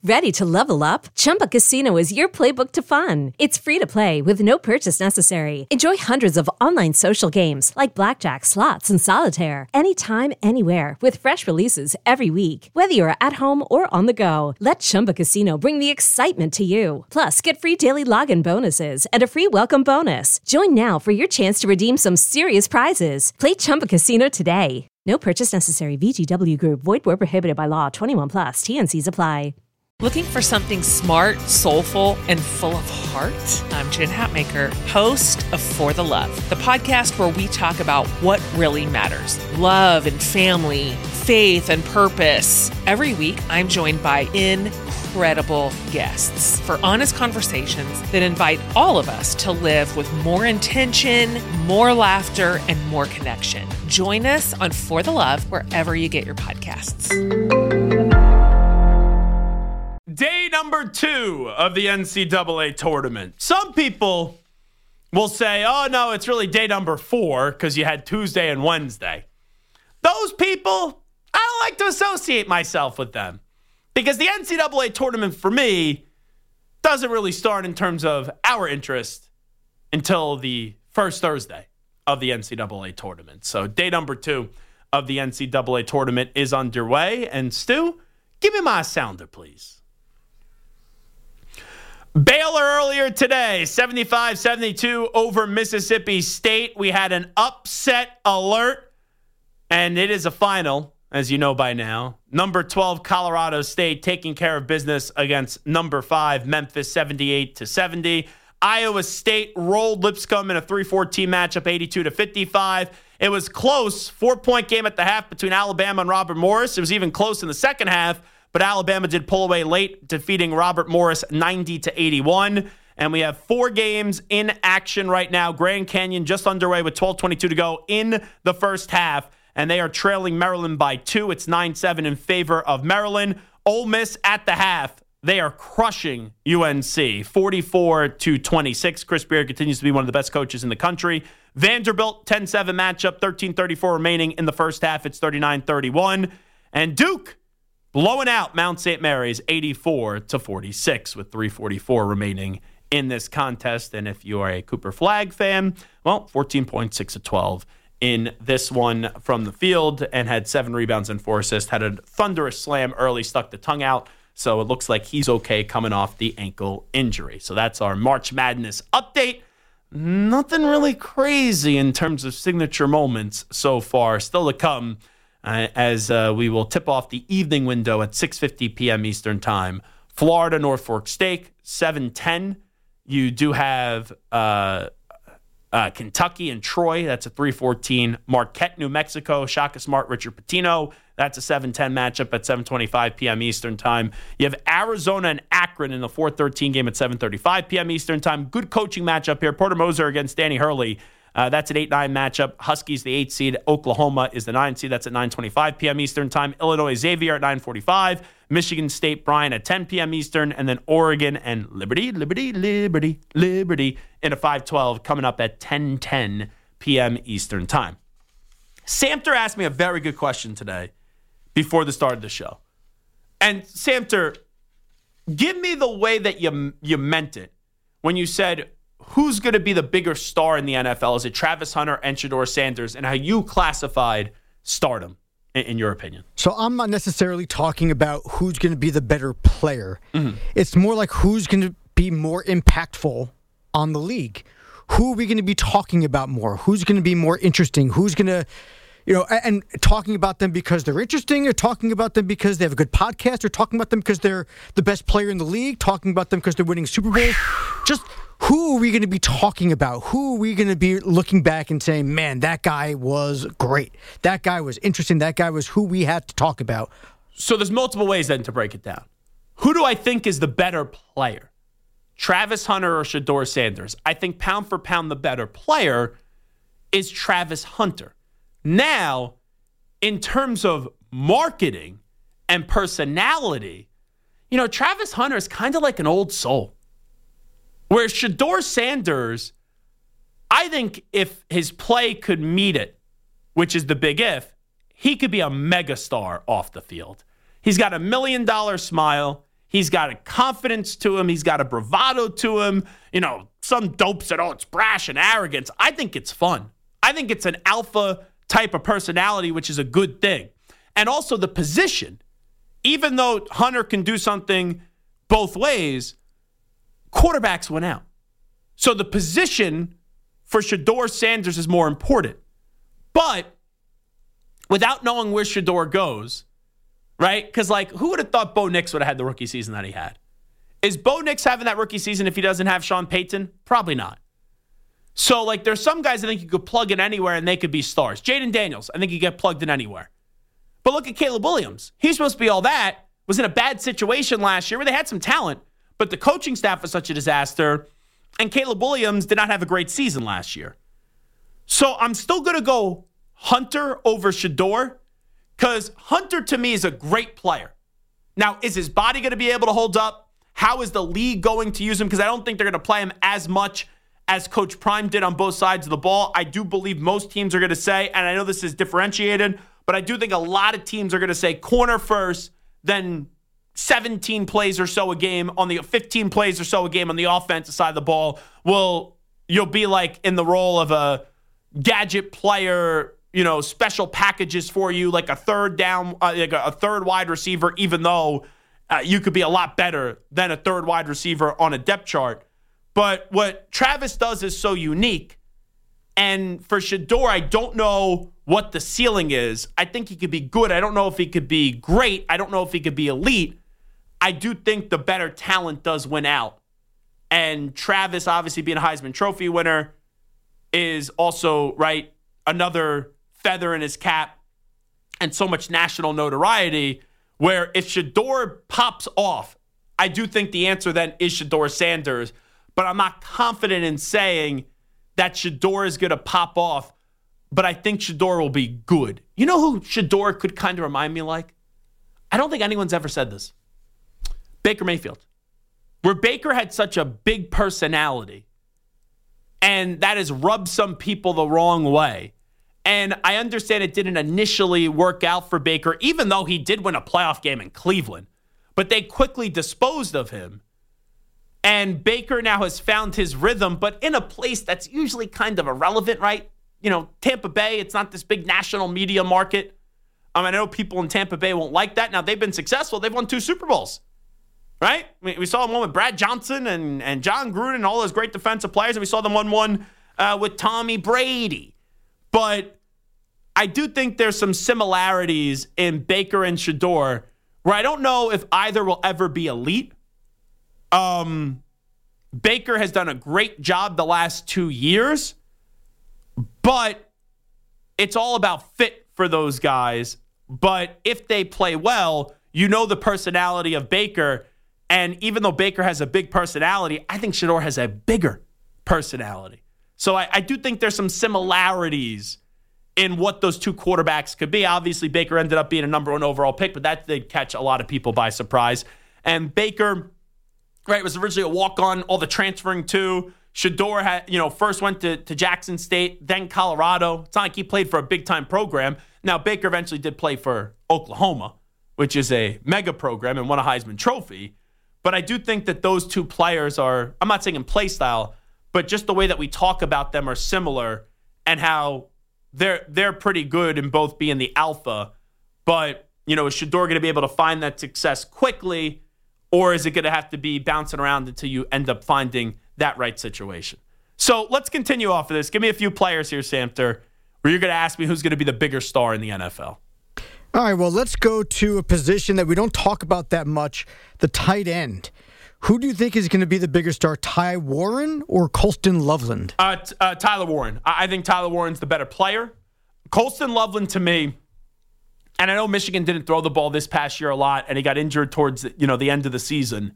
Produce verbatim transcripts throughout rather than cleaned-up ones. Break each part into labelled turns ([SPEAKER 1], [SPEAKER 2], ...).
[SPEAKER 1] Ready to level up? Chumba Casino is your playbook to fun. It's free to play with no purchase necessary. Enjoy hundreds of online social games like blackjack, slots, and solitaire anytime, anywhere with fresh releases every week. Whether you're at home or on the go, let Chumba Casino bring the excitement to you. Plus, get free daily login bonuses and a free welcome bonus. Join now for your chance to redeem some serious prizes. Play Chumba Casino today. No purchase necessary. V G W Group. Void where prohibited by law. twenty-one plus. T N Cs apply.
[SPEAKER 2] Looking for something smart, soulful, and full of heart? I'm Jen Hatmaker, host of For the Love, the podcast where we talk about what really matters. Love and family, faith and purpose. Every week, I'm joined by incredible guests for honest conversations that invite all of us to live with more intention, more laughter, and more connection. Join us on For the Love wherever you get your podcasts.
[SPEAKER 3] Day number two of the N C double A tournament. Some people will say, oh, no, it's really day number four because you had Tuesday and Wednesday. Those people, I don't like to associate myself with them because the N C double A tournament for me doesn't really start in terms of our interest until the first Thursday of the N C double A tournament. So day number two of the N C double A tournament is underway. And Stu, give me my sounder, please. Baylor earlier today, seventy-five seventy-two over Mississippi State. We had an upset alert, and it is a final, as you know by now. Number twelve, Colorado State, taking care of business against number five, Memphis, seventy-eight to seventy. Iowa State rolled Lipscomb in a three fourteen matchup, eighty-two to fifty-five. It was close, four-point game at the half between Alabama and Robert Morris. It was even close in the second half. But Alabama did pull away late, defeating Robert Morris ninety to eighty-one. And we have four games in action right now. Grand Canyon just underway with twelve twenty-two to go in the first half. And they are trailing Maryland by two. It's nine seven in favor of Maryland. Ole Miss at the half. They are crushing U N C, forty-four to twenty-six. Chris Beard continues to be one of the best coaches in the country. Vanderbilt, ten seven matchup, thirteen thirty-four remaining in the first half. It's thirty-nine thirty-one. And Duke blowing out Mount Saint Mary's eighty-four to forty-six with three forty-four remaining in this contest. And if you are a Cooper Flag fan, well, fourteen points, six of twelve in this one from the field and had seven rebounds and four assists. Had a thunderous slam early, stuck the tongue out. So it looks like he's okay coming off the ankle injury. So that's our March Madness update. Nothing really crazy in terms of signature moments so far. Still to come. Uh, as uh, we will tip off the evening window at six fifty p.m. Eastern Time. Florida, Norfolk State, seven ten. You do have uh, uh, Kentucky and Troy. That's a three fourteen. Marquette, New Mexico, Shaka Smart, Richard Pitino. That's a seven ten matchup at seven twenty-five p.m. Eastern Time. You have Arizona and Akron in the four thirteen game at seven thirty-five p.m. Eastern Time. Good coaching matchup here. Porter Moser against Danny Hurley. Uh, that's an eight nine matchup. Huskies, the eight seed. Oklahoma is the nine seed. That's at nine twenty-five p.m. Eastern Time. Illinois, Xavier at nine forty-five. Michigan State, Bryant at ten p.m. Eastern. And then Oregon and Liberty, Liberty, Liberty, Liberty in a five twelve coming up at ten ten p.m. Eastern Time. Samter asked me a very good question today before the start of the show. And Samter, give me the way that you, you meant it when you said, who's going to be the bigger star in the N F L? Is it Travis Hunter and Shedeur Sanders? And how you classified stardom, in, in your opinion?
[SPEAKER 4] So I'm not necessarily talking about who's going to be the better player. Mm-hmm. It's more like who's going to be more impactful on the league. Who are we going to be talking about more? Who's going to be more interesting? Who's going to, you know, and, and talking about them because they're interesting, or talking about them because they have a good podcast, or talking about them because they're the best player in the league, talking about them because they're winning Super Bowls. Just who are we going to be talking about? Who are we going to be looking back and saying, man, that guy was great. That guy was interesting. That guy was who we had to talk about.
[SPEAKER 3] So there's multiple ways then to break it down. Who do I think is the better player? Travis Hunter or Shedeur Sanders? I think pound for pound the better player is Travis Hunter. Now, in terms of marketing and personality, you know, Travis Hunter is kind of like an old soul. Whereas Shedeur Sanders, I think if his play could meet it, which is the big if, he could be a megastar off the field. He's got a million dollar smile. He's got a confidence to him. He's got a bravado to him. You know, some dope said, oh, it's brash and arrogance. I think it's fun. I think it's an alpha type of personality, which is a good thing. And also the position. Even though Hunter can do something both ways, quarterbacks went out. So the position for Shedeur Sanders is more important. But without knowing where Shedeur goes, right? Because, like, who would have thought Bo Nix would have had the rookie season that he had? Is Bo Nix having that rookie season if he doesn't have Sean Payton? Probably not. So, like, there's some guys I think you could plug in anywhere and they could be stars. Jaden Daniels, I think you get plugged in anywhere. But look at Caleb Williams. He's supposed to be all that. Was in a bad situation last year where they had some talent, but the coaching staff was such a disaster, and Caleb Williams did not have a great season last year. So I'm still going to go Hunter over Shedeur, because Hunter, to me, is a great player. Now, is his body going to be able to hold up? How is the league going to use him? Because I don't think they're going to play him as much as Coach Prime did on both sides of the ball. I do believe most teams are going to say, and I know this is differentiated, but I do think a lot of teams are going to say corner first, then seventeen plays or so a game on the fifteen plays or so a game on the offensive side of the ball. Well, you'll be like in the role of a gadget player, you know, special packages for you, like a third down, uh, like a third wide receiver, even though uh, you could be a lot better than a third wide receiver on a depth chart. But what Travis does is so unique. And for Shedeur, I don't know what the ceiling is. I think he could be good. I don't know if he could be great. I don't know if he could be elite. I do think the better talent does win out. And Travis, obviously being a Heisman Trophy winner, is also, right, another feather in his cap and so much national notoriety, where if Shedeur pops off, I do think the answer then is Shedeur Sanders. But I'm not confident in saying that Shedeur is going to pop off, but I think Shedeur will be good. You know who Shedeur could kind of remind me like? I don't think anyone's ever said this. Baker Mayfield. Where Baker had such a big personality, and that has rubbed some people the wrong way. And I understand it didn't initially work out for Baker, even though he did win a playoff game in Cleveland. But they quickly disposed of him. And Baker now has found his rhythm, but in a place that's usually kind of irrelevant, right? You know, Tampa Bay, it's not this big national media market. Um, I know people in Tampa Bay won't like that. Now, they've been successful. They've won two Super Bowls, right? We, we saw them one with Brad Johnson and, and John Gruden and all those great defensive players, and we saw them won one uh, with Tommy Brady. But I do think there's some similarities in Baker and Shedeur where I don't know if either will ever be elite. Um, Baker has done a great job the last two years, but it's all about fit for those guys. But if they play well, you know the personality of Baker. And even though Baker has a big personality, I think Shedeur has a bigger personality. So I, I do think there's some similarities in what those two quarterbacks could be. Obviously, Baker ended up being a number one overall pick, but that did catch a lot of people by surprise. And Baker, right, was originally a walk-on, all the transferring to. Shedeur had, you know, first went to, to Jackson State, then Colorado. It's not like he played for a big-time program. Now, Baker eventually did play for Oklahoma, which is a mega program and won a Heisman Trophy. But I do think that those two players are, I'm not saying in play style, but just the way that we talk about them are similar, and how they're they're pretty good in both being the alpha. But, you know, is Shedeur going to be able to find that success quickly, or is it going to have to be bouncing around until you end up finding that right situation? So let's continue off of this. Give me a few players here, Samter, where you're going to ask me who's going to be the bigger star in the N F L.
[SPEAKER 4] All right, well, let's go to a position that we don't talk about that much, the tight end. Who do you think is going to be the bigger star, Ty Warren or Colston Loveland?
[SPEAKER 3] Uh, t- uh, Tyler Warren. I-, I think Tyler Warren's the better player. Colston Loveland, to me, and I know Michigan didn't throw the ball this past year a lot, and he got injured towards you know the end of the season.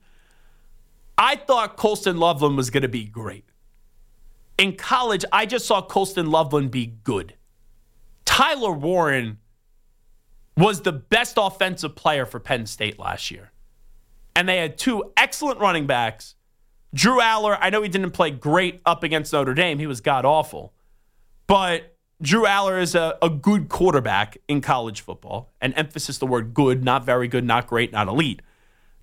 [SPEAKER 3] I thought Colston Loveland was going to be great. In college, I just saw Colston Loveland be good. Tyler Warren was the best offensive player for Penn State last year. And they had two excellent running backs. Drew Aller, I know he didn't play great up against Notre Dame. He was god-awful. But Drew Aller is a, a good quarterback in college football. And emphasis the word good, not very good, not great, not elite.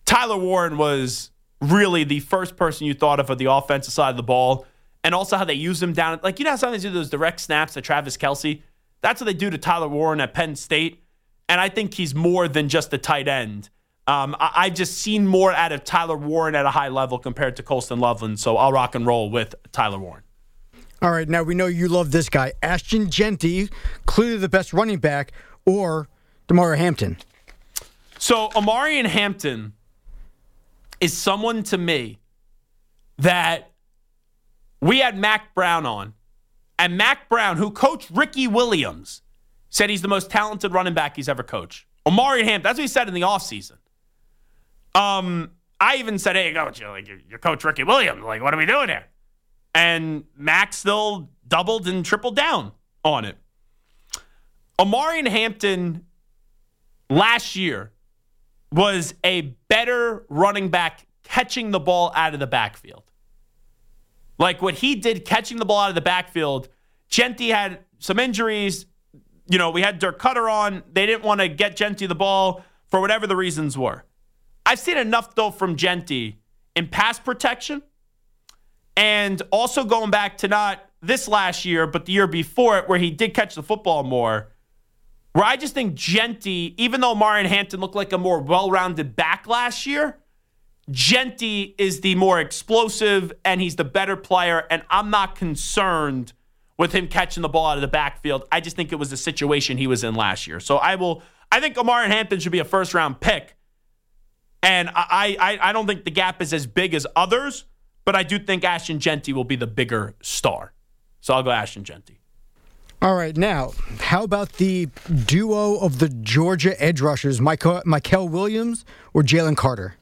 [SPEAKER 3] Tyler Warren was really the first person you thought of on the offensive side of the ball, and also how they use him down. Like, you know how sometimes they do those direct snaps to Travis Kelce? That's what they do to Tyler Warren at Penn State, and I think he's more than just a tight end. Um, I, I've just seen more out of Tyler Warren at a high level compared to Colston Loveland, so I'll rock and roll with Tyler Warren.
[SPEAKER 4] All right, now we know you love this guy. Ashton Jeanty, clearly the best running back, or Damari Hampton.
[SPEAKER 3] So Omarion Hampton is someone to me that we had Mack Brown on, and Mack Brown, who coached Ricky Williams, said he's the most talented running back he's ever coached. Omarion Hampton, that's what he said in the offseason. Um, I even said, hey, coach, you're, like, you're Coach Ricky Williams. Like, what are we doing here? And Mack still doubled and tripled down on it. Omarion Hampton last year was a better running back catching the ball out of the backfield. Like what he did catching the ball out of the backfield, Jeanty had some injuries. You know, we had Dirk Cutter on. They didn't want to get Jeanty the ball for whatever the reasons were. I've seen enough, though, from Jeanty in pass protection and also going back to not this last year, but the year before it, where he did catch the football more, where I just think Jeanty, even though Omarion Hampton looked like a more well-rounded back last year, Jeanty is the more explosive and he's the better player, and I'm not concerned with him catching the ball out of the backfield. I just think it was the situation he was in last year. So I will, I think Omarion Hampton should be a first-round pick. And I, I, I don't think the gap is as big as others, but I do think Ashton Jeanty will be the bigger star. So I'll go Ashton Jeanty.
[SPEAKER 4] All right, now, how about the duo of the Georgia edge rushers, Michael, Mykel Williams or Jalen Carter?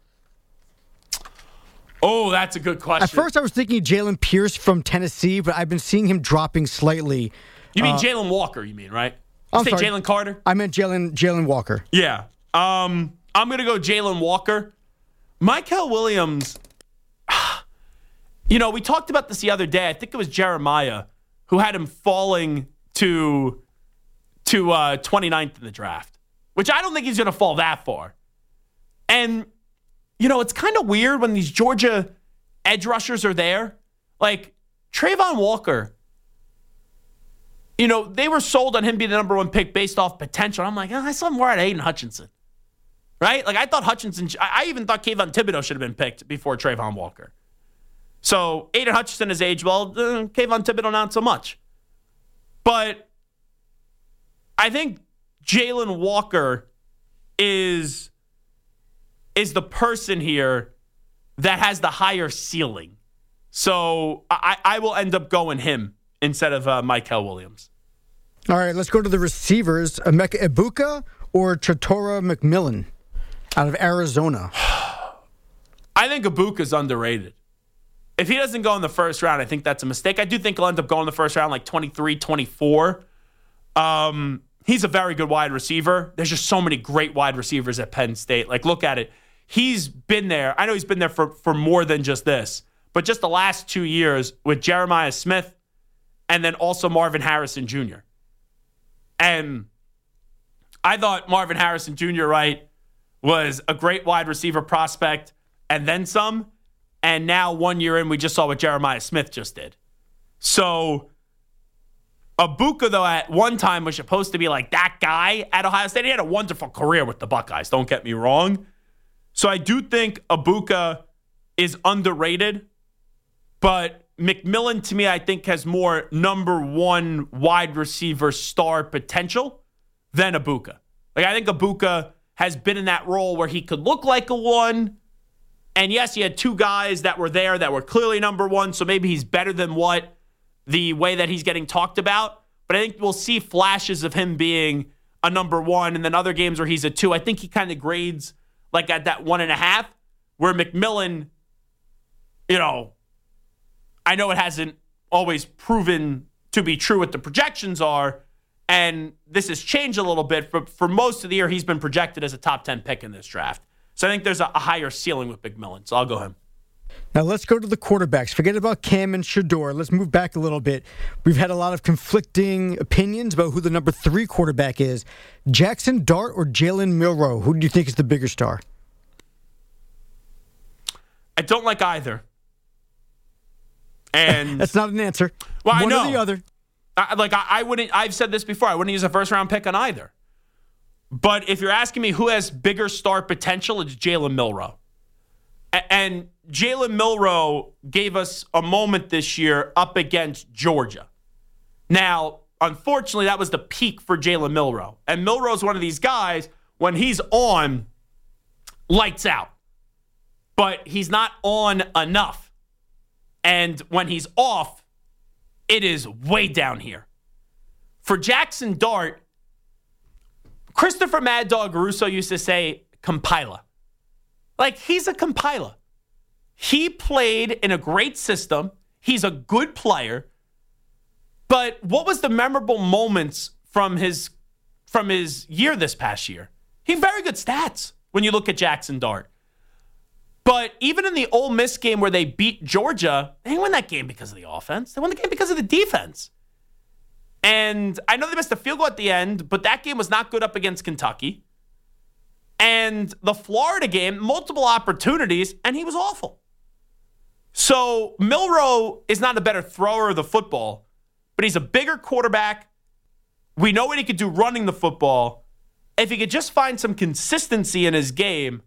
[SPEAKER 3] Oh, that's a good question.
[SPEAKER 4] At first, I was thinking Jalen Pierce from Tennessee, but I've been seeing him dropping slightly.
[SPEAKER 3] You mean
[SPEAKER 4] uh,
[SPEAKER 3] Jalen Walker, you mean, right? You
[SPEAKER 4] I'm
[SPEAKER 3] say
[SPEAKER 4] sorry.
[SPEAKER 3] Jalen Carter?
[SPEAKER 4] I meant Jalen Jalen Walker.
[SPEAKER 3] Yeah. Um, I'm going to go Jalen Walker. Mykel Williams, you know, we talked about this the other day. I think it was Jeremiah who had him falling to, to uh, twenty-ninth in the draft, which I don't think he's going to fall that far. And, you know, it's kind of weird when these Georgia edge rushers are there. Like, Trayvon Walker, you know, they were sold on him being the number one pick based off potential. I'm like, oh, I saw more out of Aiden Hutchinson. Right? Like, I thought Hutchinson, I even thought Kayvon Thibodeau should have been picked before Trayvon Walker. So, Aiden Hutchinson has aged well. Uh, Kayvon Thibodeau, not so much. But I think Jalen Walker is, is the person here that has the higher ceiling. So, I, I will end up going him instead of uh, Mykel Williams.
[SPEAKER 4] All right, let's go to the receivers. Emeka Egbuka or Chatora McMillan out of Arizona.
[SPEAKER 3] I think Ibuka's underrated. If he doesn't go in the first round, I think that's a mistake. I do think he'll end up going in the first round like twenty-three, twenty-four. Um, he's a very good wide receiver. There's just so many great wide receivers at Penn State. Like, look at it. He's been there. I know he's been there for, for more than just this, but just the last two years with Jeremiah Smith and then also Marvin Harrison Junior And I thought Marvin Harrison Junior, right, was a great wide receiver prospect and then some. And now one year in, we just saw what Jeremiah Smith just did. So Egbuka, though, at one time was supposed to be like that guy at Ohio State. He had a wonderful career with the Buckeyes, don't get me wrong. So I do think Egbuka is underrated. But McMillan, to me, I think has more number one wide receiver star potential than Egbuka. Like, I think Egbuka has been in that role where he could look like a one. And yes, he had two guys that were there that were clearly number one, so maybe he's better than what the way that he's getting talked about. But I think we'll see flashes of him being a number one, and then other games where he's a two. I think he kind of grades like at that one and a half, where McMillan, you know, I know it hasn't always proven to be true what the projections are, and this has changed a little bit, but for most of the year, he's been projected as a top ten pick in this draft. So I think there's a, a higher ceiling with McMillan, so I'll go him.
[SPEAKER 4] Now let's go to the quarterbacks. Forget about Cam and Shedeur. Let's move back a little bit. We've had a lot of conflicting opinions about who the number three quarterback is. Jackson Dart or Jalen Milroe? Who do you think is the bigger star?
[SPEAKER 3] I don't like either. And
[SPEAKER 4] that's not an answer.
[SPEAKER 3] Well,
[SPEAKER 4] One
[SPEAKER 3] I know.
[SPEAKER 4] or the other.
[SPEAKER 3] I, like I, I wouldn't. I've said this before. I wouldn't use a first round pick on either. But if you're asking me who has bigger star potential, it's Jalen Milroe. A- and Jalen Milroe gave us a moment this year up against Georgia. Now, unfortunately, that was the peak for Jalen Milroe. And Milroe's one of these guys, when he's on, lights out. But he's not on enough. And when he's off, it is way down here. For Jackson Dart, Christopher Mad Dog Russo used to say compiler. Like, he's a compiler. He played in a great system. He's a good player. But what was the memorable moments from his from his year this past year? He had very good stats when you look at Jackson Dart. But even in the Ole Miss game where they beat Georgia, they didn't win that game because of the offense. They won the game because of the defense. And I know they missed a field goal at the end, but that game was not good up against Kentucky. And the Florida game, multiple opportunities, and he was awful. So Milroe is not a better thrower of the football, but he's a bigger quarterback. We know what he could do running the football. If he could just find some consistency in his game,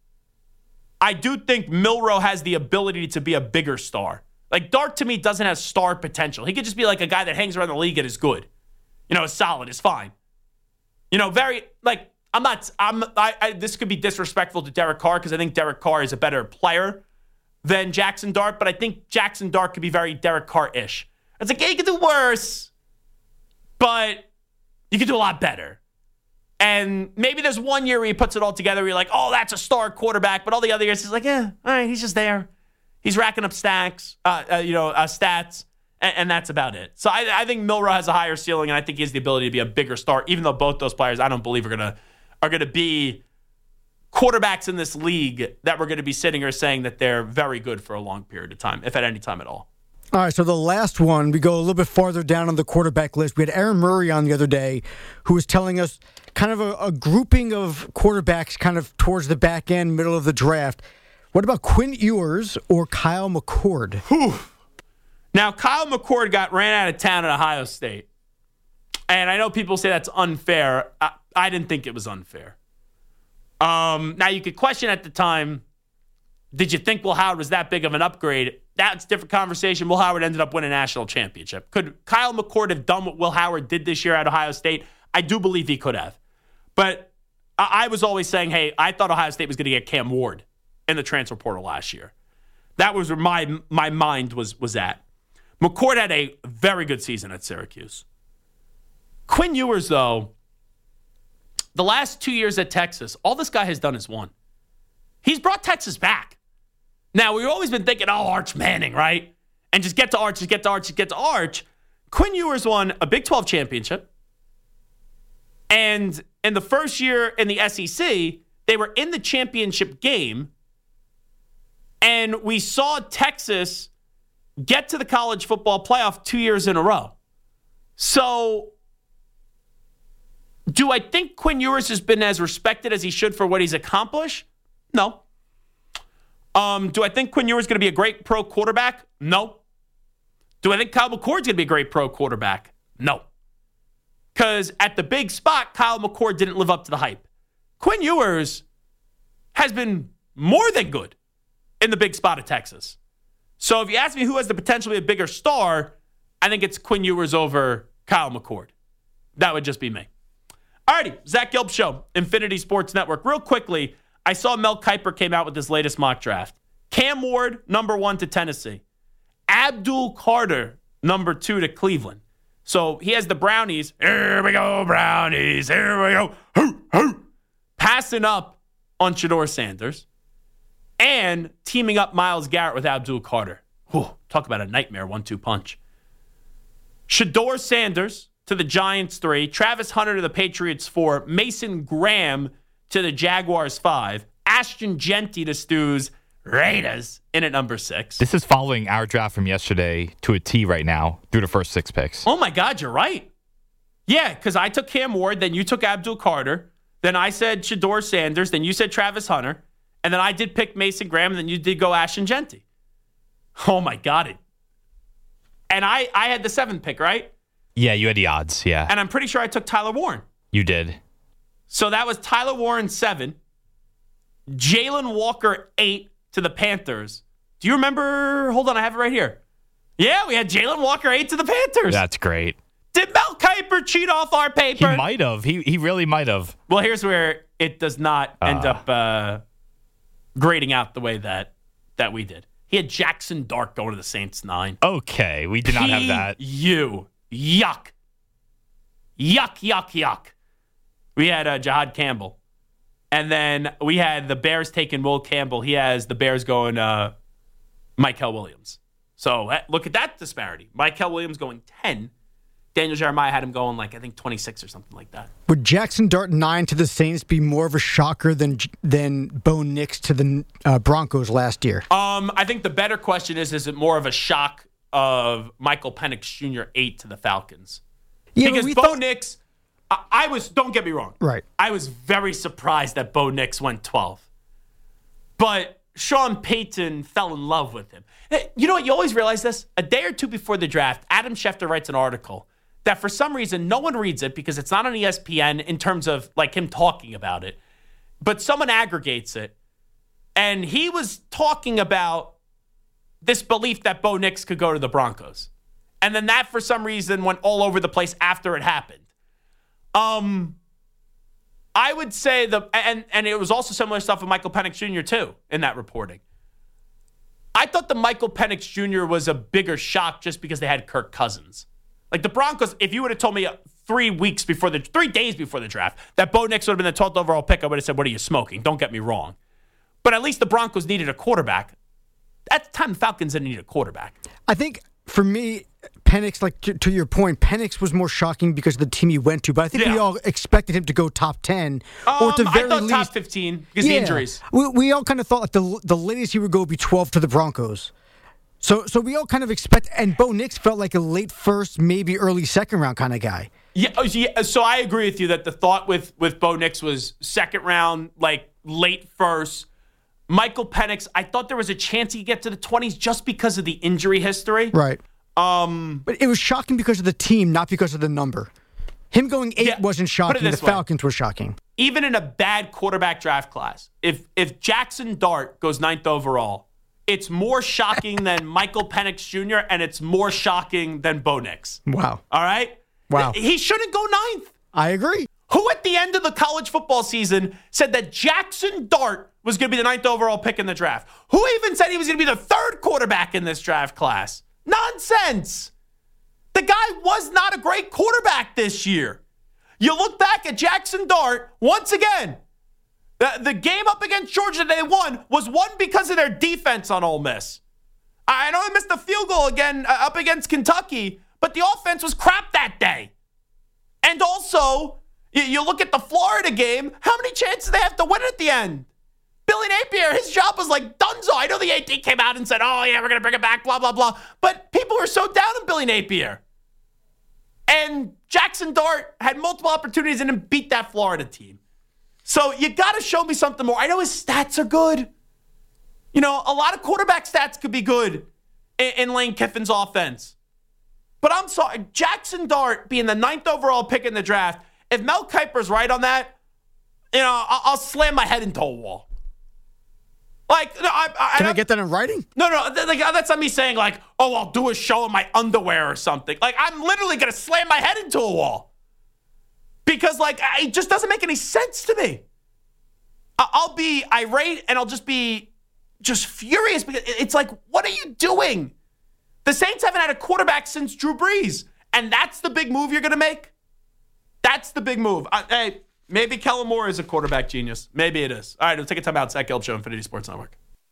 [SPEAKER 3] I do think Milroe has the ability to be a bigger star. Like, Dart, to me, doesn't have star potential. He could just be like a guy that hangs around the league and is good. You know, is solid, is fine. You know, very, like, I'm not, I'm, I, I this could be disrespectful to Derek Carr because I think Derek Carr is a better player than Jackson Dart, but I think Jackson Dart could be very Derek Carr-ish. It's like, yeah, you could do worse, but you could do a lot better. And maybe there's one year where he puts it all together where you're like, oh, that's a star quarterback. But all the other years, he's like, yeah, all right, he's just there. He's racking up stacks, uh, uh, you know, uh, stats, and, and that's about it. So I, I think Milroe has a higher ceiling, and I think he has the ability to be a bigger star, even though both those players I don't believe are gonna are gonna be quarterbacks in this league that we're going to be sitting here saying that they're very good for a long period of time, if at any time at all.
[SPEAKER 4] All right, so the last one, we go a little bit farther down on the quarterback list. We had Aaron Murray on the other day who was telling us kind of a, a grouping of quarterbacks kind of towards the back end, middle of the draft. What about Quinn Ewers or Kyle McCord?
[SPEAKER 3] Whew. Now, Kyle McCord got ran out of town at Ohio State. And I know people say that's unfair. I, I didn't think it was unfair. Um, now, you could question at the time, did you think Will Howard was that big of an upgrade? That's a different conversation. Will Howard ended up winning a national championship. Could Kyle McCord have done what Will Howard did this year at Ohio State? I do believe he could have. But I, I was always saying, hey, I thought Ohio State was going to get Cam Ward in the transfer portal last year. That was where my, my mind was, was at. McCord had a very good season at Syracuse. Quinn Ewers, though, the last two years at Texas, all this guy has done is won. He's brought Texas back. Now, we've always been thinking, oh, Arch Manning, right? And just get to Arch, just get to Arch, just get to Arch. Quinn Ewers won a Big twelve championship. And in the first year in the S E C, they were in the championship game. And we saw Texas get to the college football playoff two years in a row. So, do I think Quinn Ewers has been as respected as he should for what he's accomplished? No. Um, do I think Quinn Ewers is going to be a great pro quarterback? No. Do I think Kyle McCord's going to be a great pro quarterback? No. Because at the big spot, Kyle McCord didn't live up to the hype. Quinn Ewers has been more than good in the big spot of Texas. So if you ask me who has the potential to be a bigger star, I think it's Quinn Ewers over Kyle McCord. That would just be me. Alrighty, Zach Gelb Show, Infinity Sports Network. Real quickly, I saw Mel Kiper came out with his latest mock draft. Cam Ward, number one to Tennessee. Abdul Carter, number two to Cleveland. So he has the Brownies. Here we go, Brownies. Here we go. Hoo, hoo. Passing up on Shedeur Sanders. And teaming up Myles Garrett with Abdul Carter. Whew, talk about a nightmare one two punch. Shedeur Sanders to the Giants three. Travis Hunter to the Patriots four. Mason Graham to the Jaguars five. Ashton Jeanty to Stu's Raiders in at number six.
[SPEAKER 5] This is following our draft from yesterday to a T right now through the first six picks.
[SPEAKER 3] Oh, my God, you're right. Yeah, because I took Cam Ward, then you took Abdul Carter, then I said Shedeur Sanders, then you said Travis Hunter, And then I did pick Mason Graham, and then you did go Ashton Genty. Oh, my God. It. And I, I had the seventh pick, right?
[SPEAKER 5] Yeah, you had the odds, yeah.
[SPEAKER 3] And I'm pretty sure I took Tyler Warren.
[SPEAKER 5] You did.
[SPEAKER 3] So that was Tyler Warren, seven. Jalen Walker, eight to the Panthers. Do you remember? Hold on, I have it right here. Yeah, we had Jalen Walker, eight to the Panthers.
[SPEAKER 5] That's great.
[SPEAKER 3] Did Mel Kiper cheat off our paper?
[SPEAKER 5] He might have. He he really might have.
[SPEAKER 3] Well, here's where it does not end
[SPEAKER 5] Uh.
[SPEAKER 3] up uh, grading out the way that that we did. He had Jackson Dart going to the Saints, nine.
[SPEAKER 5] Okay, we did not have that.
[SPEAKER 3] You yuck, yuck, yuck, yuck. We had uh, Jahad Campbell, and then we had the Bears taking Will Campbell. He has the Bears going uh, Mykel Williams. So uh, look at that disparity. Mykel Williams going ten. Daniel Jeremiah had him going like I think twenty-six or something like that.
[SPEAKER 4] Would Jackson Dart nine to the Saints be more of a shocker than than Bo Nix to the uh, Broncos last year?
[SPEAKER 3] Um, I think the better question is: is it more of a shock of Michael Penix Junior eight to the Falcons?
[SPEAKER 4] Yeah,
[SPEAKER 3] because
[SPEAKER 4] we
[SPEAKER 3] Bo
[SPEAKER 4] thought-
[SPEAKER 3] Nix, I, I was. Don't get me wrong.
[SPEAKER 4] Right.
[SPEAKER 3] I was very surprised that Bo Nix went twelve, but Sean Payton fell in love with him. Hey, you know what? You always realize this. A day or two before the draft, Adam Schefter writes an article that for some reason no one reads it because it's not on E S P N in terms of like him talking about it, but someone aggregates it. And he was talking about this belief that Bo Nix could go to the Broncos. And then that for some reason went all over the place after it happened. Um, I would say the, and, and it was also similar stuff with Michael Penix Junior too in that reporting. I thought the Michael Penix Junior was a bigger shock just because they had Kirk Cousins. Like the Broncos, if you would have told me three weeks before the, three days before the draft, that Bo Nix would have been the twelfth overall pick, I would have said, what are you smoking? Don't get me wrong. But at least the Broncos needed a quarterback. At the time, the Falcons didn't need a quarterback.
[SPEAKER 4] I think for me, Penix, like to, to your point, Penix was more shocking because of the team he went to. But I think
[SPEAKER 3] Yeah.
[SPEAKER 4] we all expected him to go top ten, or at the
[SPEAKER 3] Um,
[SPEAKER 4] very
[SPEAKER 3] I thought
[SPEAKER 4] least,
[SPEAKER 3] top fifteen because the injuries.
[SPEAKER 4] We, we all kind of thought like the the latest he would go would be twelve to the Broncos. So so we all kind of expect, and Bo Nix felt like a late first, maybe early second round kind of guy.
[SPEAKER 3] Yeah, oh, yeah, so I agree with you that the thought with with Bo Nix was second round, like late first. Michael Penix, I thought there was a chance he'd get to the twenties just because of the injury history.
[SPEAKER 4] Right.
[SPEAKER 3] Um,
[SPEAKER 4] But it was shocking because of the team, not because of the number. Him going eight
[SPEAKER 3] Yeah,
[SPEAKER 4] wasn't
[SPEAKER 3] put it
[SPEAKER 4] shocking. The
[SPEAKER 3] this way.
[SPEAKER 4] Falcons were shocking.
[SPEAKER 3] even in a bad quarterback draft class, if if Jackson Dart goes ninth overall, it's more shocking than Michael Penix Junior and it's more shocking than Bo Nix.
[SPEAKER 4] Wow.
[SPEAKER 3] All right?
[SPEAKER 4] Wow.
[SPEAKER 3] He shouldn't go ninth.
[SPEAKER 4] I agree.
[SPEAKER 3] Who at the end of the college football season said that Jackson Dart was going to be the ninth overall pick in the draft? Who even said he was going to be the third quarterback in this draft class? Nonsense. The guy was not a great quarterback this year. You look back at Jackson Dart, once again, the, the game up against Georgia they won was won because of their defense on Ole Miss. I know they missed the field goal again uh, up against Kentucky, but the offense was crap that day. And also, you, you look at the Florida game, how many chances did they have to win at the end? Billy Napier, his job was like dunzo. I know the A D came out and said, oh, yeah, we're going to bring it back, blah, blah, blah. But people were so down on Billy Napier. And Jackson Dart had multiple opportunities and then beat that Florida team. So you got to show me something more. I know his stats are good. You know, a lot of quarterback stats could be good in, in Lane Kiffin's offense. But I'm sorry, Jackson Dart being the ninth overall pick in the draft, if Mel Kiper's right on that, you know, I'll, I'll slam my head into a wall. Like, no, I, I,
[SPEAKER 4] Can I
[SPEAKER 3] I
[SPEAKER 4] get that in writing?
[SPEAKER 3] No, no, th- like, that's not me saying like, oh, I'll do a show in my underwear or something. Like, I'm literally going to slam my head into a wall. Because, like, it just doesn't make any sense to me. I- I'll be irate and I'll just be just furious because it's like, what are you doing? The Saints haven't had a quarterback since Drew Brees. And that's the big move you're going to make? That's the big move. I, hey, maybe Kellen Moore is a quarterback genius. Maybe it is. All right, we'll take a time out. Zach Gelb Show, Infinity Sports Network.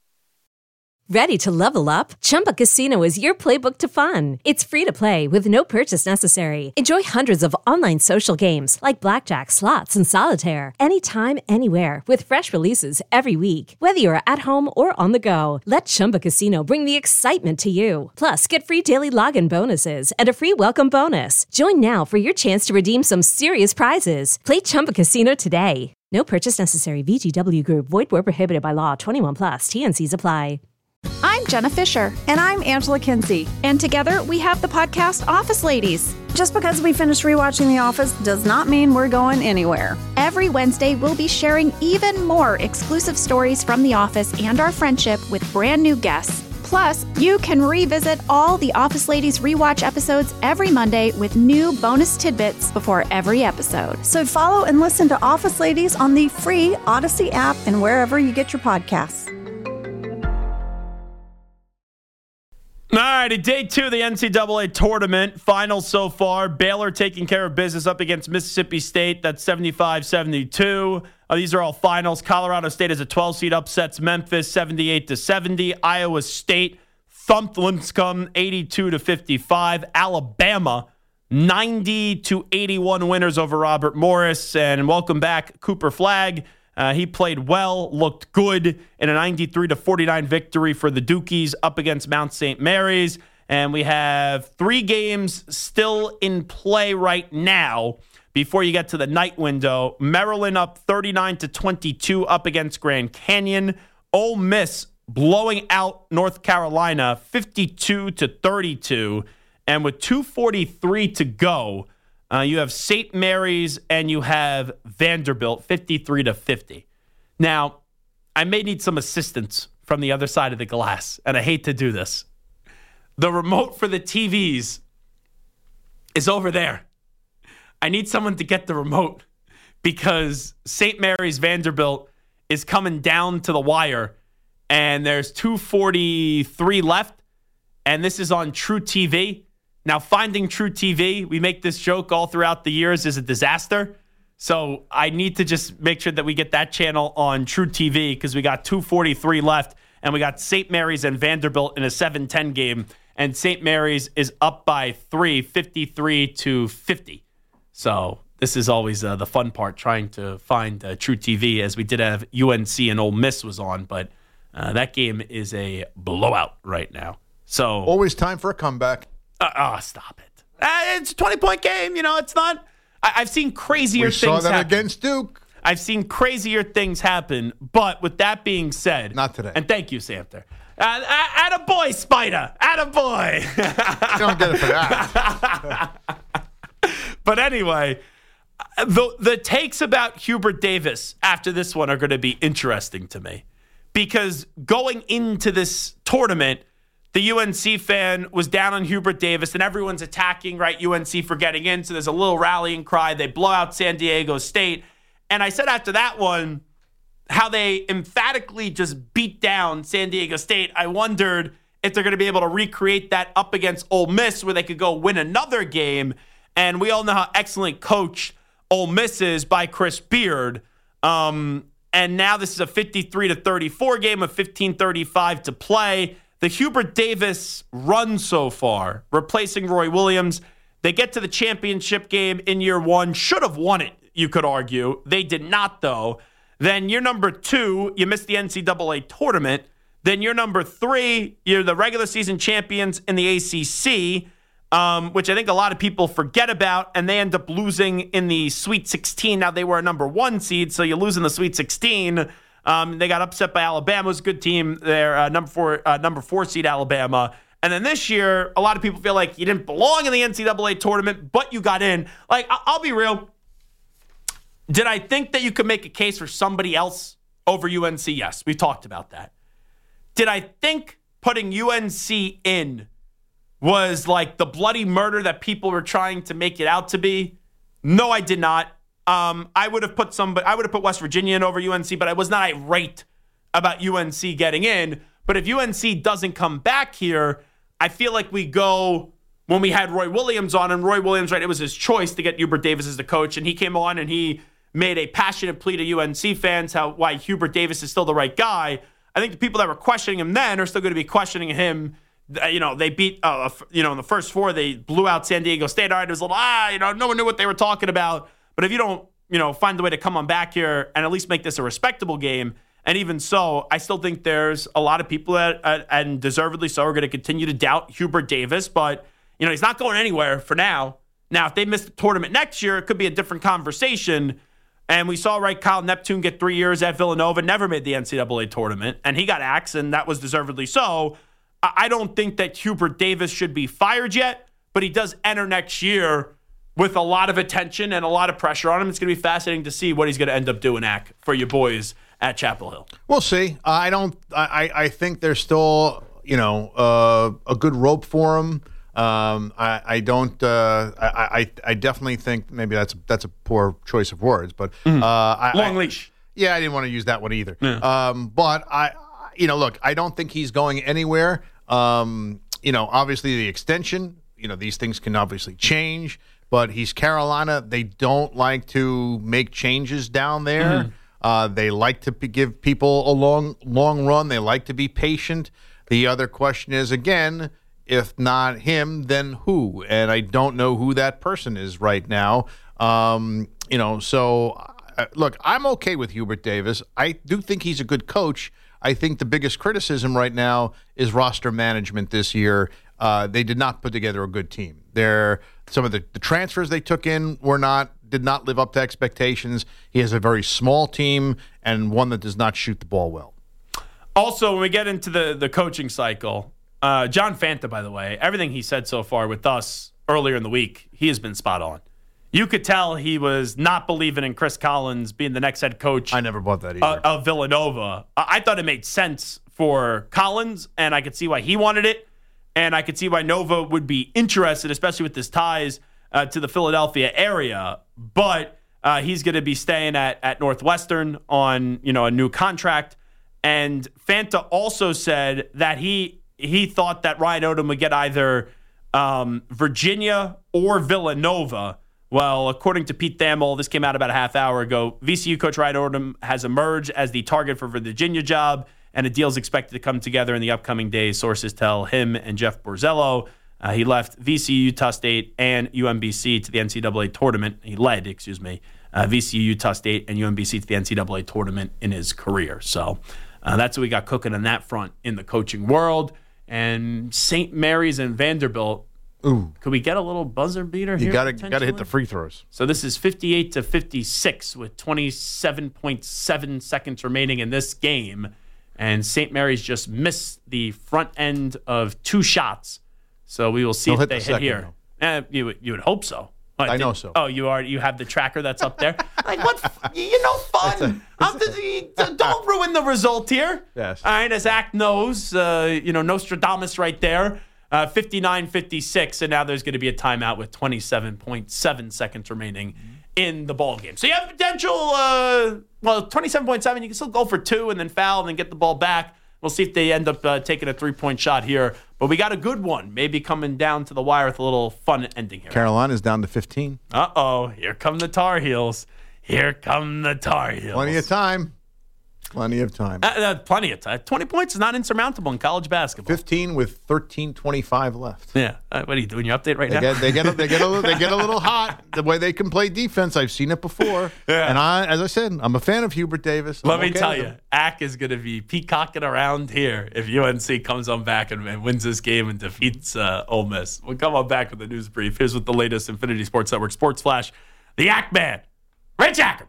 [SPEAKER 1] Ready to level up? Chumba Casino is your playbook to fun. It's free to play with no purchase necessary. Enjoy hundreds of online social games like blackjack, slots, and solitaire anytime, anywhere with fresh releases every week. Whether you're at home or on the go, let Chumba Casino bring the excitement to you. Plus, get free daily login bonuses and a free welcome bonus. Join now for your chance to redeem some serious prizes. Play Chumba Casino today. No purchase necessary. V G W Group. Void where prohibited by law. twenty-one plus. T N Cs apply.
[SPEAKER 6] I'm Jenna Fisher.
[SPEAKER 7] And I'm Angela Kinsey.
[SPEAKER 6] And together we have the podcast Office Ladies.
[SPEAKER 7] Just because we finished rewatching The Office does not mean we're going anywhere.
[SPEAKER 6] Every Wednesday, we'll be sharing even more exclusive stories from The Office and our friendship with brand new guests. Plus, you can revisit all the Office Ladies rewatch episodes every Monday with new bonus tidbits before every episode.
[SPEAKER 7] So follow and listen to Office Ladies on the free Odyssey app and wherever you get your podcasts.
[SPEAKER 3] All righty, day two of the N C double A tournament. Finals so far. Baylor taking care of business up against Mississippi State. That's seventy-five seventy-two. Uh, these are all finals. Colorado State is a twelve seed, upsets Memphis seventy-eight to seventy. Iowa State thumped Lipscomb eighty-two to fifty-five. Alabama ninety to eighty-one winners over Robert Morris. And welcome back, Cooper Flagg. Uh, he played well, looked good in a ninety-three to forty-nine victory for the Dukies up against Mount Saint Mary's. And we have three games still in play right now before you get to the night window. Maryland up thirty-nine to twenty-two up against Grand Canyon. Ole Miss blowing out North Carolina fifty-two to thirty-two. And with two forty-three to go, Uh, you have Saint Mary's and you have Vanderbilt, fifty-three to fifty. Now, I may need some assistance from the other side of the glass, and I hate to do this. The remote for the T Vs is over there. I need someone to get the remote because Saint Mary's Vanderbilt is coming down to the wire, and there's two forty-three left, and this is on True T V. Now, finding True T V, we make this joke all throughout the years, is a disaster. So I need to just make sure that we get that channel on True T V because we got two forty-three left, and we got Saint Mary's and Vanderbilt in a seven ten game, and Saint Mary's is up by three, fifty-three to fifty. So this is always uh, the fun part, trying to find uh, True T V, as we did have U N C and Ole Miss was on, but uh, that game is a blowout right now. So
[SPEAKER 8] always time for a comeback.
[SPEAKER 3] Uh, oh, stop it. Uh, it's a twenty-point game. You know, it's not. I, I've seen crazier
[SPEAKER 8] we
[SPEAKER 3] things
[SPEAKER 8] saw that
[SPEAKER 3] happen.
[SPEAKER 8] against Duke.
[SPEAKER 3] I've seen crazier things happen. But with that being said.
[SPEAKER 8] Not today.
[SPEAKER 3] And thank you, Samter. Uh, attaboy, Spider. Attaboy.
[SPEAKER 8] You don't get it for that.
[SPEAKER 3] But anyway, the, the takes about Hubert Davis after this one are going to be interesting to me. Because going into this tournament, the U N C fan was down on Hubert Davis, and everyone's attacking, right, U N C for getting in. So there's a little rallying cry. They blow out San Diego State. And I said after that one, how they emphatically just beat down San Diego State. I wondered if they're going to be able to recreate that up against Ole Miss where they could go win another game. And we all know how excellent coach Ole Miss is by Chris Beard. Um, and now this is a fifty-three to thirty-four game of fifteen thirty-five to play. The Hubert Davis run so far, replacing Roy Williams, they get to the championship game in year one. Should have won it, you could argue. They did not, though. Then year number two, you missed the N C double A tournament. Then year number three, you're the regular season champions in the A C C, um, which I think a lot of people forget about, and they end up losing in the Sweet sixteen. Now, they were a number one seed, so you lose in the Sweet sixteen. Um, they got upset by Alabama. It was a good team. They're uh, number four, uh, number four seed Alabama. And then this year, a lot of people feel like you didn't belong in the N C double A tournament, but you got in. Like, I- I'll be real. Did I think that you could make a case for somebody else over U N C? Yes, we talked about that. Did I think putting U N C in was like the bloody murder that people were trying to make it out to be? No, I did not. Um, I would have put some, I would have put West Virginia in over U N C, but I was not irate about U N C getting in. But if U N C doesn't come back here, I feel like we go when we had Roy Williams on, and Roy Williams, right, it was his choice to get Hubert Davis as the coach, and he came on and he made a passionate plea to U N C fans how why Hubert Davis is still the right guy. I think the people that were questioning him then are still going to be questioning him. You know, they beat, uh, you know, in the first four, they blew out San Diego State. All right, it was a little, ah, you know, no one knew what they were talking about. But if you don't, you know, find a way to come on back here and at least make this a respectable game, and even so, I still think there's a lot of people that, uh, and deservedly so, are going to continue to doubt Hubert Davis. But, you know, he's not going anywhere for now. Now, if they miss the tournament next year, it could be a different conversation. And we saw, right, Kyle Neptune get three years at Villanova, never made the N C double A tournament, and he got axed, and that was deservedly so. I don't think that Hubert Davis should be fired yet, but he does enter next year with a lot of attention and a lot of pressure on him. It's going to be fascinating to see what he's going to end up doing, Ack, for your boys at Chapel Hill.
[SPEAKER 9] We'll see. Uh, I don't. I, I think there's still, you know, uh, a good rope for him. Um, I, I don't. Uh, I, I I definitely think maybe that's that's a poor choice of words, but
[SPEAKER 3] Mm.
[SPEAKER 9] uh, I,
[SPEAKER 3] Long
[SPEAKER 9] I,
[SPEAKER 3] leash.
[SPEAKER 9] Yeah, I didn't want to use that one either.
[SPEAKER 3] Yeah.
[SPEAKER 9] Um, but I, you know, look, I don't think he's going anywhere. Um, you know, obviously the extension. You know, these things can obviously change. But he's Carolina. They don't like to make changes down there. Mm-hmm. Uh, they like to p- give people a long, long run. They like to be patient. The other question is, again, if not him, then who? And I don't know who that person is right now. Um, you know, so uh, look, I'm okay with Hubert Davis. I do think he's a good coach. I think the biggest criticism right now is roster management this year. Uh, they did not put together a good team. They're, some of the, the transfers they took in were not did not live up to expectations. He has a very small team and one that does not shoot the ball well.
[SPEAKER 3] Also, when we get into the, the coaching cycle, uh, John Fanta, by the way, everything he said so far with us earlier in the week, he has been spot on. You could tell he was not believing in Chris Collins being the next head coach.
[SPEAKER 9] I never bought that either.
[SPEAKER 3] Uh, of Villanova. I, I thought it made sense for Collins, and I could see why he wanted it. And I could see why Nova would be interested, especially with his ties uh, to the Philadelphia area. But uh, he's going to be staying at, at Northwestern on, you know, a new contract. And Fanta also said that he he thought that Ryan Odom would get either um, Virginia or Villanova. Well, according to Pete Thamel, this came out about a half hour ago, V C U coach Ryan Odom has emerged as the target for the Virginia job, and a deal is expected to come together in the upcoming days, sources tell him and Jeff Borzello. Uh, he left V C U, Utah State, and U M B C to the N C double A tournament. He led, excuse me, uh, V C U, Utah State, and U M B C to the N C double A tournament in his career. So uh, that's what we got cooking on that front in the coaching world. And Saint Mary's and Vanderbilt,
[SPEAKER 9] ooh,
[SPEAKER 3] could we get a little buzzer beater here?
[SPEAKER 9] You got to got to hit the free throws.
[SPEAKER 3] So this is fifty-eight to fifty-six with twenty-seven point seven seconds remaining in this game. And Saint Mary's just missed the front end of two shots. So we will see
[SPEAKER 9] They'll
[SPEAKER 3] if
[SPEAKER 9] hit
[SPEAKER 3] they
[SPEAKER 9] the
[SPEAKER 3] hit
[SPEAKER 9] second,
[SPEAKER 3] here. Eh, you, would- you would hope so. What,
[SPEAKER 9] I know
[SPEAKER 3] did-
[SPEAKER 9] so.
[SPEAKER 3] Oh, you are. You have the tracker that's up there? Like, what? f- You know, fun. I'm just- don't ruin the result here.
[SPEAKER 9] Yes.
[SPEAKER 3] All right, as Ack knows, uh, you know, Nostradamus right there. Uh, fifty-nine fifty-six, and now there's going to be a timeout with twenty-seven point seven seconds remaining in the ball game. So you have potential, uh, well, twenty-seven point seven, you can still go for two and then foul and then get the ball back. We'll see if they end up uh, taking a three-point shot here. But we got a good one, maybe coming down to the wire with a little fun ending here.
[SPEAKER 9] Carolina's down to fifteen.
[SPEAKER 3] Uh-oh, here come the Tar Heels. Here come the Tar Heels.
[SPEAKER 9] Plenty of time. Plenty of time.
[SPEAKER 3] Uh, uh, plenty of time. twenty points is not insurmountable in college basketball.
[SPEAKER 9] fifteen with thirteen twenty-five left.
[SPEAKER 3] Yeah. Uh, what are you doing? Your update right
[SPEAKER 9] They
[SPEAKER 3] now?
[SPEAKER 9] get they get a, they get a little, they get a little hot the way they can play defense. I've seen it before.
[SPEAKER 3] Yeah.
[SPEAKER 9] And I, as I said, I'm a fan of Hubert Davis. I'm
[SPEAKER 3] Let me
[SPEAKER 9] okay
[SPEAKER 3] tell
[SPEAKER 9] with
[SPEAKER 3] you,
[SPEAKER 9] him.
[SPEAKER 3] Ack is going to be peacocking around here if U N C comes on back and, and wins this game and defeats uh, Ole Miss. We'll come on back with the news brief. Here's with the latest Infinity Sports Network Sports Flash. The Ack Man, Rich Ackerman.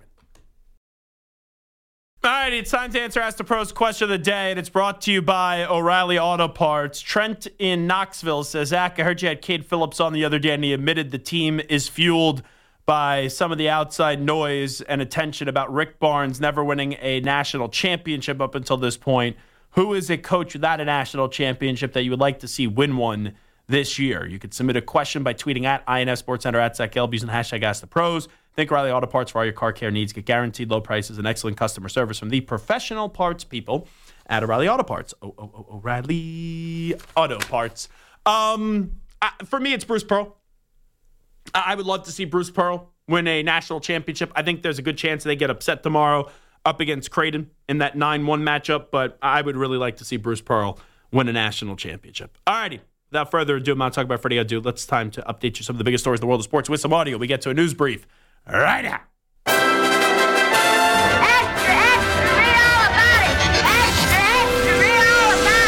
[SPEAKER 3] All right, it's time to answer Ask the Pros question of the day, and it's brought to you by O'Reilly Auto Parts. Trent in Knoxville says, Zach, I heard you had Cade Phillips on the other day, and he admitted the team is fueled by some of the outside noise and attention about Rick Barnes never winning a national championship up until this point. Who is a coach without a national championship that you would like to see win one this year? You could submit a question by tweeting at I N S Sports Center at Zach Gelb using the hashtag Ask the Pros. Think O'Reilly Auto Parts for all your car care needs. Get guaranteed low prices and excellent customer service from the professional parts people at O'Reilly Auto Parts. Oh, oh, oh, O'Reilly Auto Parts. Um, I, for me, it's Bruce Pearl. I, I would love to see Bruce Pearl win a national championship. I think there's a good chance they get upset tomorrow up against Creighton in that nine one matchup, but I would really like to see Bruce Pearl win a national championship. All righty. Without further ado, I'm not talking about Freddie Adu. Let's time to update you some of the biggest stories in the world of sports with some audio. We get to a news brief right now.
[SPEAKER 10] Extra, extra, read all about it. Extra, extra, read all about it.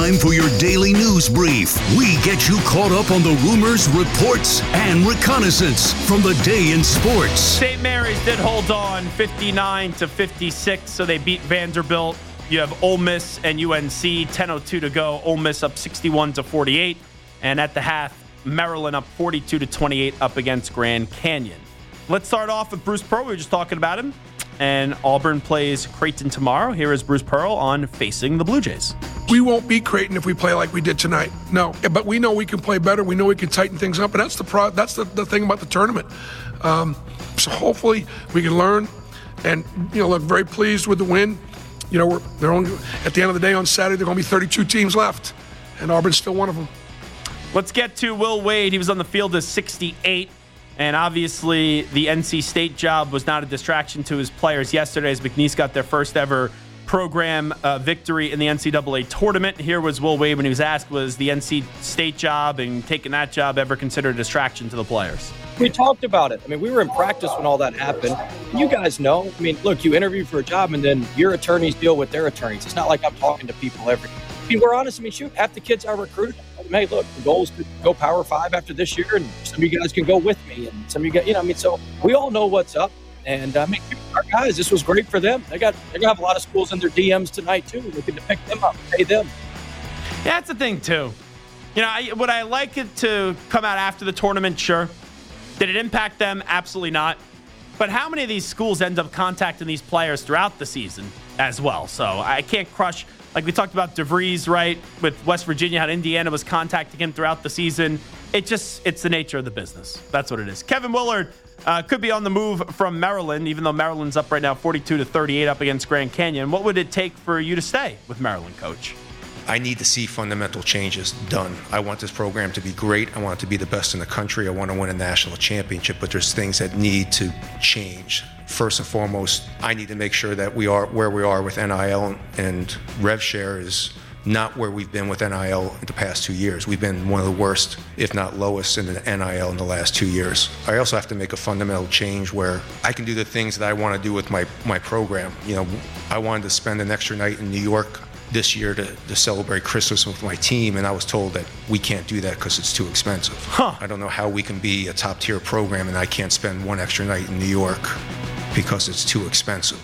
[SPEAKER 10] time for your daily news brief. We get you caught up on the rumors, reports, and reconnaissance from the day in sports.
[SPEAKER 3] Saint Mary's did hold on fifty-nine to fifty-six, so they beat Vanderbilt. You have Ole Miss and U N C, ten oh two to go. Ole Miss up sixty-one to forty-eight. And at the half, Maryland up forty-two to twenty-eight up against Grand Canyon. Let's start off with Bruce Pearl. We were just talking about him. And Auburn plays Creighton tomorrow. Here is Bruce Pearl on Facing the Blue Jays.
[SPEAKER 11] We won't beat Creighton if we play like we did tonight. No, but we know we can play better. We know we can tighten things up, and that's the pro- that's the, the thing about the tournament. Um, so hopefully we can learn, and you know, look very pleased with the win. You know, we're they're only at the end of the day on Saturday. There are going to be thirty-two teams left, and Auburn's still one of them.
[SPEAKER 3] Let's get to Will Wade. He was on the field as sixty-eight. And obviously, the N C State job was not a distraction to his players yesterday as McNeese got their first ever program uh, victory in the N C double A tournament. Here was Will Wade when he was asked, was the N C State job and taking that job ever considered a distraction to the players?
[SPEAKER 12] We talked about it. I mean, we were in practice when all that happened. You guys know. I mean, look, you interview for a job and then your attorneys deal with their attorneys. It's not like I'm talking to people every day. I mean, we're honest. I mean, shoot, half the kids I recruited. Hey, look, the goal is to go Power Five after this year, and some of you guys can go with me, and some of you guys, you know, I mean, so we all know what's up. And I mean, our guys, this was great for them. They got, they're gonna have a lot of schools in their D Ms tonight too. Looking to pick them up, pay them.
[SPEAKER 3] Yeah, that's the thing too. You know, I, would I like it to come out after the tournament? Sure. Did it impact them? Absolutely not. But how many of these schools end up contacting these players throughout the season as well? So I can't crush. Like we talked about DeVries, right, with West Virginia, how Indiana was contacting him throughout the season. It just, it's the nature of the business. That's what it is. Kevin Willard uh, could be on the move from Maryland, even though Maryland's up right now forty-two to thirty-eight up against Grand Canyon. What would it take for you to stay with Maryland, Coach?
[SPEAKER 13] I need to see fundamental changes done. I want this program to be great. I want it to be the best in the country. I want to win a national championship, but there's things that need to change. First and foremost, I need to make sure that we are where we are with N I L, and rev share is not where we've been with N I L in the past two years. We've been one of the worst, if not lowest, in the N I L in the last two years. I also have to make a fundamental change where I can do the things that I want to do with my, my program. You know, I wanted to spend an extra night in New York this year to, to celebrate Christmas with my team, and I was told that we can't do that because it's too expensive.
[SPEAKER 3] Huh.
[SPEAKER 13] I don't know how we can be a top-tier program and I can't spend one extra night in New York because it's too expensive.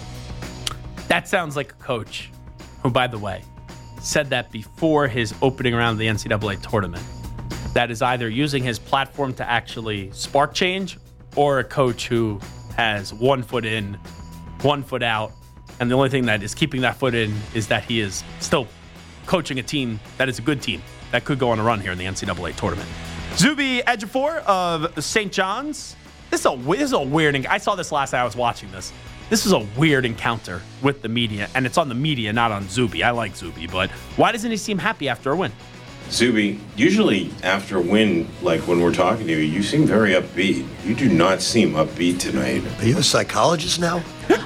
[SPEAKER 3] That sounds like a coach who, by the way, said that before his opening round of the N C double A tournament. That is either using his platform to actually spark change, or a coach who has one foot in, one foot out, and the only thing that is keeping that foot in is that he is still coaching a team that is a good team that could go on a run here in the N C double A tournament. Zuby Ejiofor of Saint John's. This is a this is a weird. I saw this last night. I was watching this. This is a weird encounter with the media, and it's on the media, not on Zuby. I like Zuby, but why doesn't he seem happy after a win?
[SPEAKER 14] Zuby, usually after a win, like when we're talking to you, you seem very upbeat. You do not seem upbeat tonight.
[SPEAKER 15] Are you a psychologist now?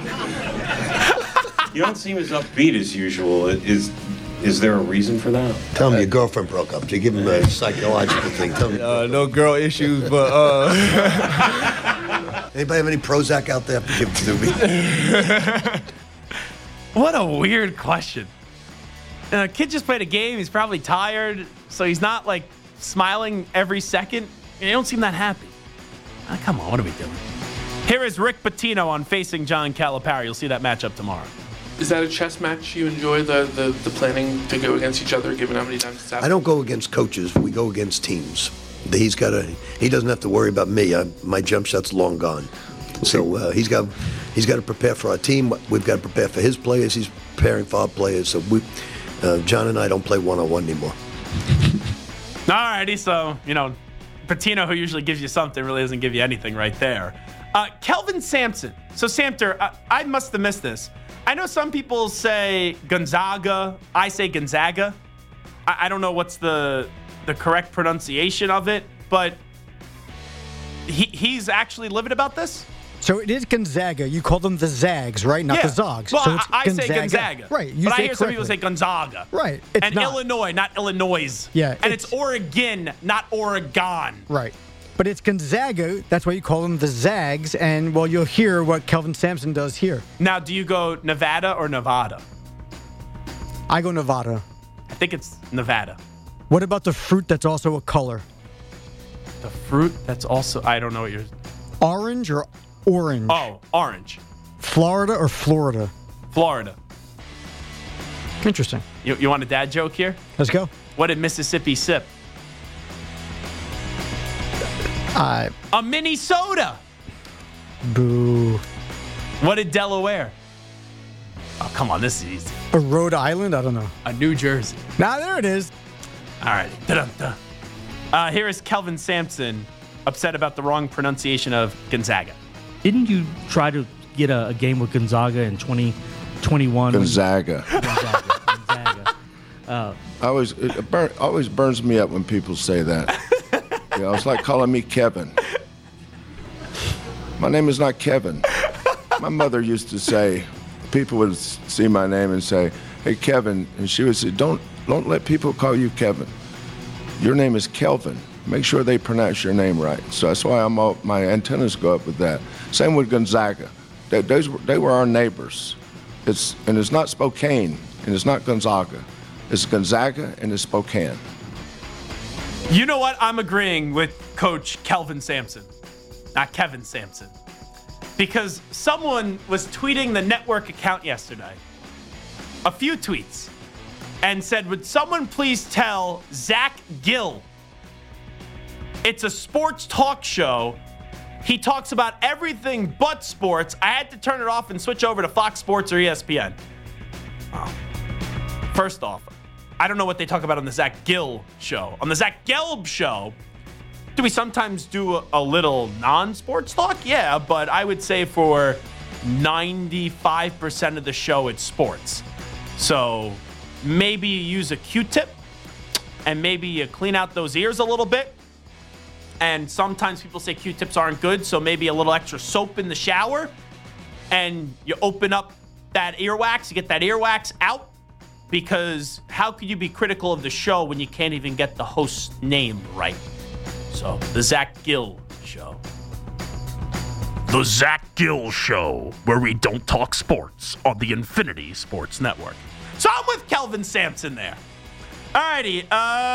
[SPEAKER 14] You don't seem as upbeat as usual. Is is there a reason for that?
[SPEAKER 15] Tell me your girlfriend broke up. To give him a psychological thing. Tell me.
[SPEAKER 16] Uh, no girl issues, but uh.
[SPEAKER 15] Anybody have any Prozac out there to give to me?
[SPEAKER 3] What a weird question. Uh, kid just played a game. He's probably tired, so he's not like smiling every second. You don't seem that happy. Oh, come on, what are we doing? Here is Rick Pitino on Facing John Calipari. You'll see that matchup tomorrow.
[SPEAKER 17] Is that a chess match you enjoy, the, the, the planning to go against each other, given how many times it's happened?
[SPEAKER 15] I don't go against coaches. We go against teams. He's got a. He doesn't have to worry about me. I, my jump shot's long gone. So uh, he's got. He's got to prepare for our team. We've got to prepare for his players. He's preparing for our players. So we, uh, John and I don't play one-on-one anymore.
[SPEAKER 3] All righty. So you know, Pitino, who usually gives you something, really doesn't give you anything right there. Uh, Kelvin Sampson. So Samter, uh, I must have missed this. I know some people say Gonzaga. I say Gonzaga. I, I don't know what's the the correct pronunciation of it, but he he's actually livid about this.
[SPEAKER 4] So it is Gonzaga. You call them the Zags, right? Not
[SPEAKER 3] yeah.
[SPEAKER 4] the Zogs.
[SPEAKER 3] Well,
[SPEAKER 4] so it's
[SPEAKER 3] I, I
[SPEAKER 4] Gonzaga.
[SPEAKER 3] say Gonzaga.
[SPEAKER 4] Right. You
[SPEAKER 3] but
[SPEAKER 4] say
[SPEAKER 3] I hear some people say Gonzaga.
[SPEAKER 4] Right. It's
[SPEAKER 3] and
[SPEAKER 4] not.
[SPEAKER 3] Illinois, not Illinois.
[SPEAKER 4] Yeah.
[SPEAKER 3] And it's, it's Oregon, not Oregon.
[SPEAKER 4] Right. But it's Gonzaga. That's why you call them the Zags. And, well, you'll hear what Kelvin Sampson does here.
[SPEAKER 3] Now, do you go Nevada or Nevada?
[SPEAKER 4] I go Nevada.
[SPEAKER 3] I think it's Nevada.
[SPEAKER 4] What about the fruit that's also a color?
[SPEAKER 3] The fruit that's also, I don't know what you're...
[SPEAKER 4] Orange or orange?
[SPEAKER 3] Oh, orange.
[SPEAKER 4] Florida or Florida?
[SPEAKER 3] Florida.
[SPEAKER 4] Interesting.
[SPEAKER 3] You, you want a dad joke here?
[SPEAKER 4] Let's go.
[SPEAKER 3] What did Mississippi sip?
[SPEAKER 4] Uh,
[SPEAKER 3] a mini soda.
[SPEAKER 4] Boo.
[SPEAKER 3] What did Delaware? Oh, come on, this is easy.
[SPEAKER 4] A Rhode Island? I don't know.
[SPEAKER 3] A New Jersey.
[SPEAKER 4] Nah, there it is.
[SPEAKER 3] All right. Da-dum-da. Uh, here is Kelvin Sampson upset about the wrong pronunciation of Gonzaga.
[SPEAKER 18] Didn't you try to get a, a game with Gonzaga in twenty twenty-one?
[SPEAKER 19] Gonzaga.
[SPEAKER 18] Gonzaga. Gonzaga. Uh,
[SPEAKER 19] I always, it burn, always burns me up when people say that. You know, it's like calling me Kevin. My name is not Kevin. My mother used to say, people would see my name and say, "Hey, Kevin," and she would say, "Don't, don't let people call you Kevin. Your name is Kelvin. Make sure they pronounce your name right." So that's why I'm all, my antennas go up with that. Same with Gonzaga. They, those were, they were our neighbors. It's and it's not Spokane and it's not Gonzaga. It's Gonzaga and it's Spokane.
[SPEAKER 3] You know what? I'm agreeing with Coach Kelvin Sampson, not Kevin Sampson, because someone was tweeting the network account yesterday, a few tweets, and said, "Would someone please tell Zach Gill it's a sports talk show. He talks about everything but sports. I had to turn it off and switch over to Fox Sports or E S P N." Oh. First off, I don't know what they talk about on the Zach Gill show. On the Zach Gelb show, do we sometimes do a, a little non-sports talk? Yeah, but I would say for ninety-five percent of the show, it's sports. So maybe you use a Q-tip and maybe you clean out those ears a little bit. And sometimes people say Q-tips aren't good, so maybe a little extra soap in the shower. And you open up that earwax, you get that earwax out. Because how could you be critical of the show when you can't even get the host's name right? So, the Zach Gill Show. The Zach Gill Show, where we don't talk sports on the Infinity Sports Network. So I'm with Kelvin Sampson there. Alrighty, uh,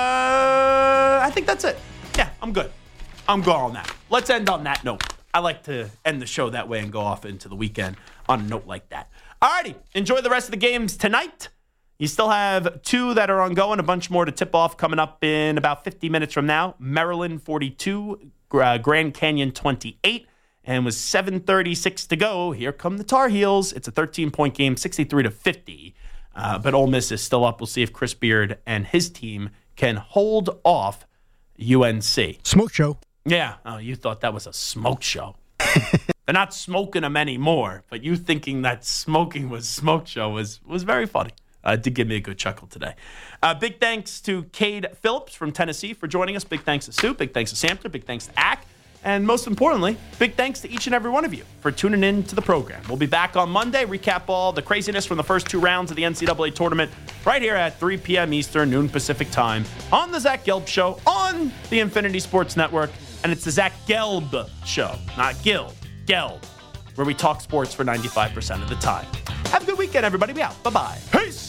[SPEAKER 3] I think that's it. Yeah, I'm good. I'm good on that. Let's end on that note. I like to end the show that way and go off into the weekend on a note like that. Alrighty, enjoy the rest of the games tonight. You still have two that are ongoing, a bunch more to tip off coming up in about fifty minutes from now. Maryland forty-two, uh, Grand Canyon twenty-eight, and with seven thirty-six to go, here come the Tar Heels. It's a thirteen-point game, sixty-three to fifty, uh, but Ole Miss is still up. We'll see if Chris Beard and his team can hold off U N C.
[SPEAKER 4] Smoke show.
[SPEAKER 3] Yeah. Oh, you thought that was a smoke show. They're not smoking them anymore, but you thinking that smoking was smoke show was was very funny. Uh, did give me a good chuckle today. Uh, big thanks to Cade Phillips from Tennessee for joining us. Big thanks to Stu. Big thanks to Sampler. Big thanks to Ack. And most importantly, big thanks to each and every one of you for tuning in to the program. We'll be back on Monday, recap all the craziness from the first two rounds of the N C double A tournament right here at three p.m. Eastern, noon Pacific time on the Zach Gelb Show on the Infinity Sports Network. And it's the Zach Gelb Show, not Gill, Gelb, where we talk sports for ninety-five percent of the time. Have a good weekend, everybody. Be out. Bye-bye. Peace.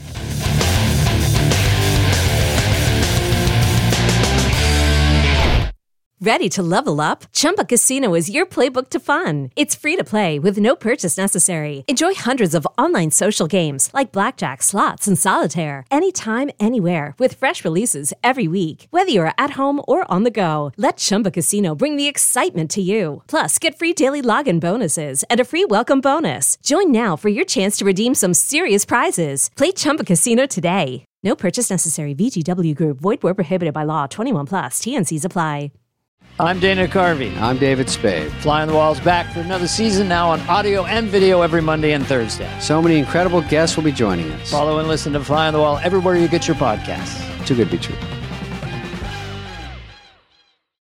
[SPEAKER 1] Ready to level up? Chumba Casino is your playbook to fun. It's free to play with no purchase necessary. Enjoy hundreds of online social games like blackjack, slots, and solitaire anytime, anywhere with fresh releases every week. Whether you're at home or on the go, let Chumba Casino bring the excitement to you. Plus, get free daily login bonuses and a free welcome bonus. Join now for your chance to redeem some serious prizes. Play Chumba Casino today. No purchase necessary. V G W Group. Void where prohibited by law. twenty-one plus. T N Cs apply.
[SPEAKER 20] I'm Dana Carvey. I'm David Spade. Fly on the Wall's back for another season now on audio and video every Monday and Thursday. So many incredible guests will be joining us. Follow and listen to Fly on the Wall everywhere you get your podcasts. Too good to be true.